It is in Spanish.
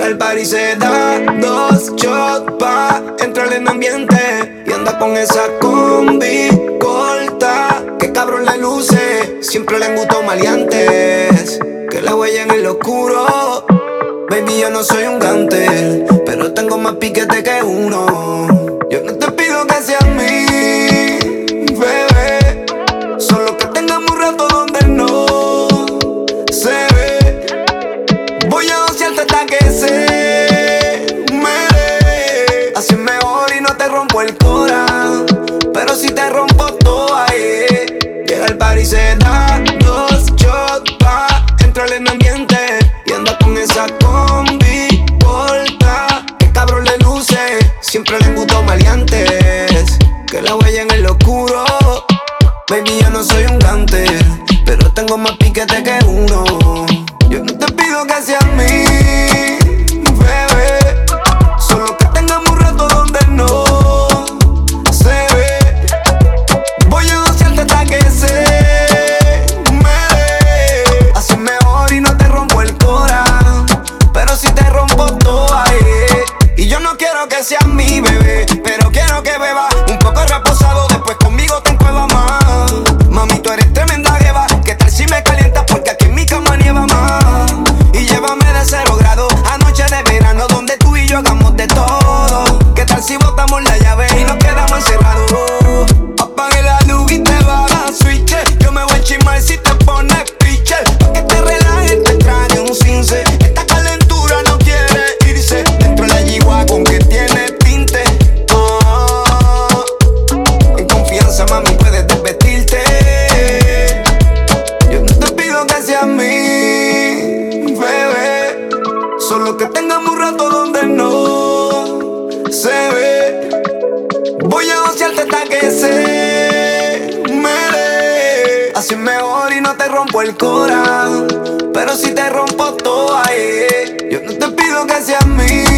El party se da 2 shots pa' entrar en ambiente. Y anda con esa combi corta, que cabrón le luce. Siempre le han gustado maleantes, que la huellan en lo oscuro. Baby, yo no soy un gante, pero tengo más piquete que uno. Yo no te pido que seas mí, bebé, solo que tengamos un rato donde no se ve. Voy a vaciarte hasta que se me dé. Así es mejor y no te rompo el cora, pero si te rompo todo ahí. Llega el party y se da 2 shots pa' entrar en ambiente. Y anda con esa combi corta, que cabrón le luce. Siempre le han gustado maleantes, que la huellan en lo oscuro. Baby, yo no soy un gante, pero tengo más piquete que uno. Yo no te pido que seas mí, bebé, solo que tengamos un rato donde no se ve. Voy a vaciarte hasta que se me dé. Así es mejor y no te rompo el cora, pero si te rompo todo ahí. Y yo no quiero que seas mi bebé, pero quiero que bebas un poco reposado. Después conmigo te encuevas más. Mami, tú eres tremenda jeva. ¿Qué tal si me calientas? Porque aquí en mi cama nieva más. Y llévame de 0 grados a noche de verano, donde tú y yo hagamos de todo. ¿Qué tal si botamos la llave y nos quedamos encerrados? Apague la luz y te baja switch. Yo me voy a chismar si te pones pitcher. Pa' que te relajes, te extraño un cince. Esta calentura no quiere irse. Dentro de la G-Wagon que tiene tinte. En confianza, mami, puedes desvestirte. Yo no te pido que seas mí, bebé, solo que tengamos un rato donde no se ve. Voy a vaciarte hasta que se me dé. Así es mejor y no te rompo el cora, pero si te rompo todo ahí. Yo no te pido que seas mí,